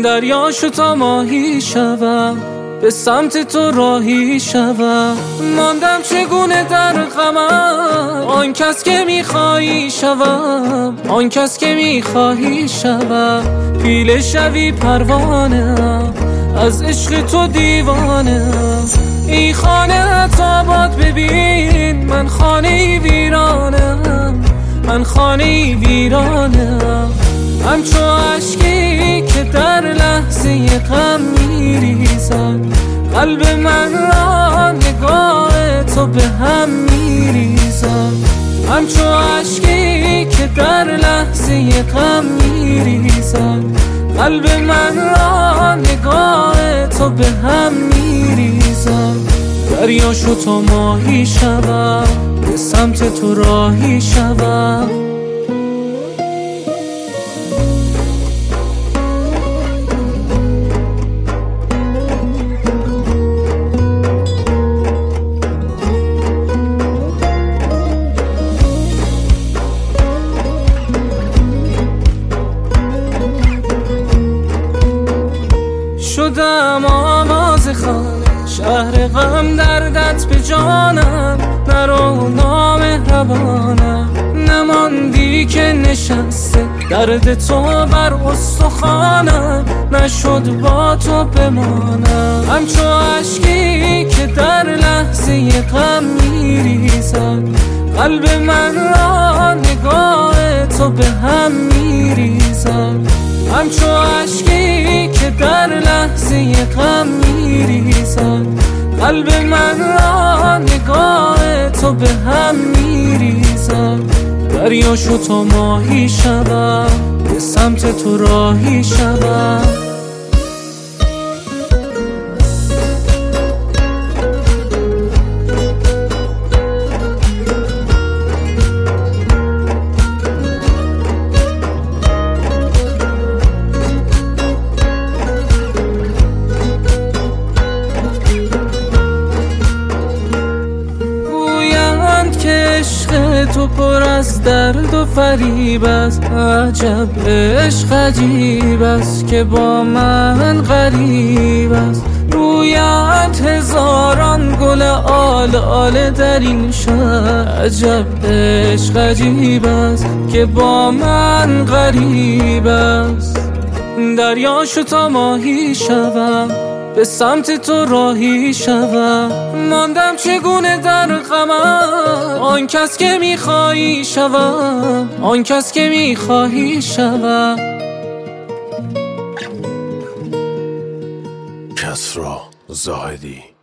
دریا شو تا ماهی شوم، به سمت تو راهی شوم. ماندم چگونه در غمم، آن کس که میخوایی شوم، آن کس که میخوایی شوم. پیله شوی پروانه‌ام، از عشق تو دیوانه‌ام. ای خانه آباد ببین، من خانه ویرانم، من خانه ویرانم. همچو اشکی که در لحظه غم میریزد، قلب من را نگاه تو به هم میریزد. همچو اشکی که در لحظه غم میریزد، قلب من را نگاه تو به هم میریزد. دریا شو تا ماهی شوم، به سمت تو راهی شوم. شدم آواز خانه، شهر غم دردت به جانم. نرو نامهربانم، نماندی که نشسته درد تو بر استخوانم. نشد با تو بمانم، همچو اشکی که در لحظه غم میریزد، قلب من را نگاه تو به هم میریزد. همچو اشکی که در لحظه غم میریزد، قلب من را نگاه تو به هم میریزد. دریا شو تا ماهی شوم، به سمت تو راهی شوم. تو پر از درد و فریب است، عجب عشق عجیب است که با من غریب است. رویت هزاران گل آل آل در این شهر، عجب عشق عجیب است که با من غریب است. دریا شو تا ماهی شوم، به سمت تو راهی شوم. ماندم چگونه در غمم، آن کس که میخوایی شوم، آن کس که میخوایی شوم. کسری زاهدی.